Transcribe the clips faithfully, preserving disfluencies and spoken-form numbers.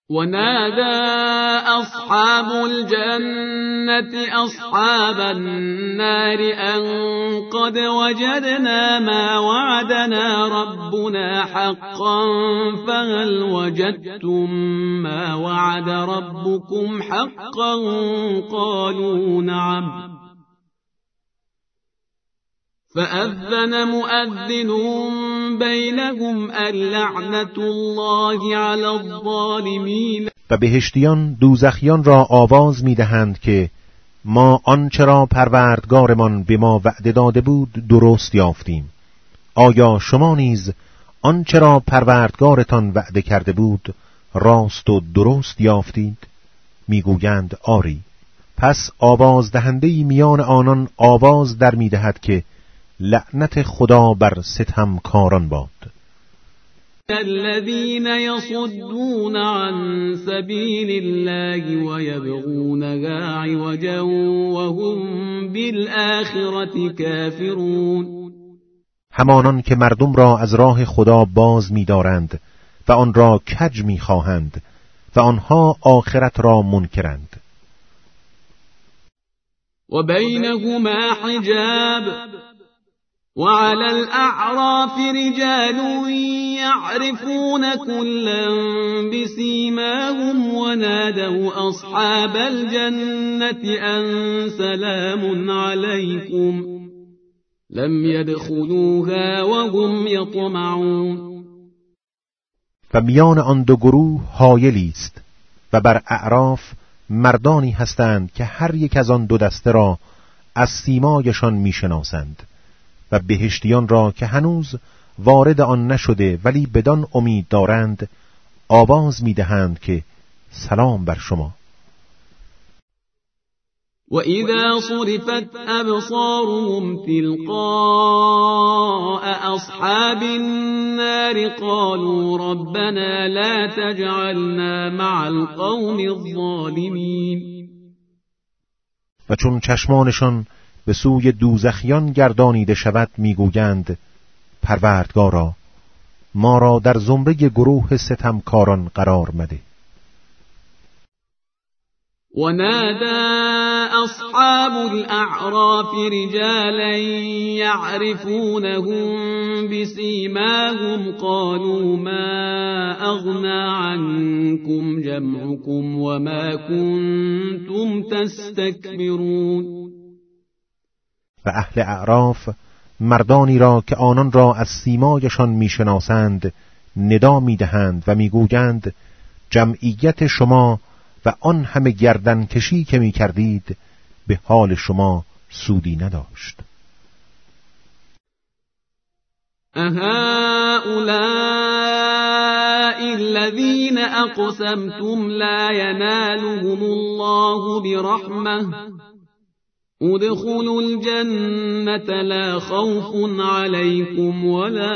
ونادى أصحاب الجنة أصحاب النار أن قد وجدنا ما وعدنا ربنا حقا فهل وجدتم ما وعد ربكم حقا قالوا نعم فأذن مؤذن بینهم اللعنة الله علی الظالمین. و بهشتیان دوزخیان را آواز می‌دهند که ما آنچه را پروردگارمان به ما وعده داده بود درست یافتیم. آیا شما نیز آنچه را پروردگارتان وعده کرده بود راست و درست یافتید؟ میگویند آری. پس آواز دهنده‌ای میان آنان آواز در می‌دهد که لعنت خدا بر ستمکاران باد. الذين يصدون عن سبيل الله ويبغونها عوجا وهم بالآخرة كافرون. همانان که مردم را از راه خدا باز می‌دارند و آن را کج می‌خواهند و آنها آخرت را منکرند. و بینهما حجاب وعلى الأعراف رجال يعرفون كلا بسيماهم ونادوا أصحاب الجنة أن سلام عليكم لم يدخلوها وهم يطمعون. و میان آن دو گروه حایلی است و بر اعراف مردانی هستند که هر یک از آن دو دسته را از سیمایشان میشناسند و بهشتیان را که هنوز وارد آن نشده ولی بدان امید دارند آواز می‌دهند که سلام بر شما. و اذا صرفت ابصارهم تلقاء اصحاب النار قالوا ربنا لا تجعلنا مع القوم الظالمین. و چون چشمانشان به سوی دوزخیان گردانیده شود میگویند پروردگارا ما را در زمره گروه ستمکاران قرار مده. ونادى أصحاب الأعراف رجالا يعرفونهم بسيماهم قالوا ما أغنى عنكم جمعكم وما كنتم تستكبرون. و اهل اعراف مردانی را که آنان را از سیمایشان میشناسند ندا میدهند و میگویند جمعیت شما و آن همه گردن کشی که میکردید به حال شما سودی نداشت. اهؤلاء الذين اقسمتم لا ينالهم الله برحمه ادخلوا الجنة لا خوف عليكم ولا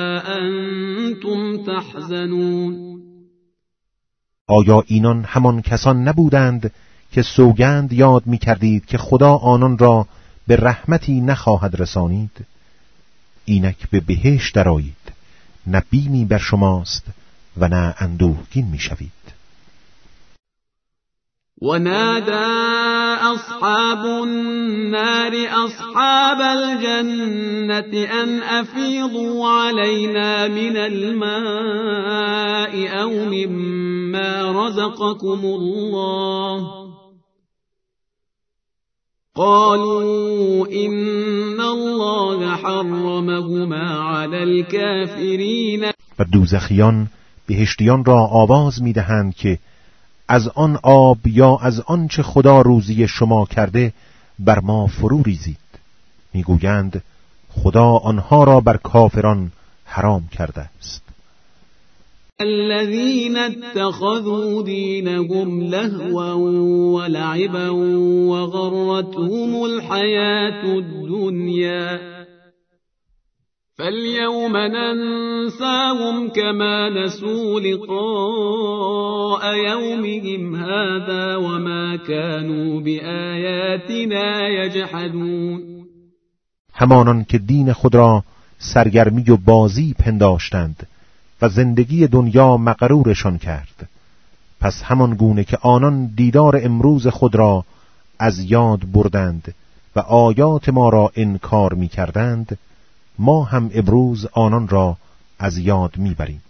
انتم تحزنون. آیا اینان همان کسان نبودند که سوگند یاد می کردید که خدا آنان را به رحمتی نخواهد رسانید؟ اینک به بهشت درآیید، نه بیمی بر شماست و نه اندوهگین می شوید. ونادى أصحاب النار أصحاب الجنة أن أفيضوا علينا من الماء أو مما رزقكم الله قالوا إن الله حرمهما على الكافرين. و دوزخیان بهشتیان را آواز می‌دهند که از آن آب یا از آن چه خدا روزی شما کرده بر ما فرو ریزید. میگویند خدا آنها را بر کافران حرام کرده است. الذين اتخذوا دينهم لهوا ولعبا وغرتهم الحياة الدنيا فاليوم ننساهم كما نسوا لقاء يومهم هذا وما كانوا بآياتنا يجحدون. همانان که دین خود را سرگرمی و بازی پنداشتند و زندگی دنیا مغرورشان کرد، پس همان گونه که آنان دیدار امروز خود را از یاد بردند و آیات ما را انکار می کردند، ما هم امروز آنان را از یاد می بریم.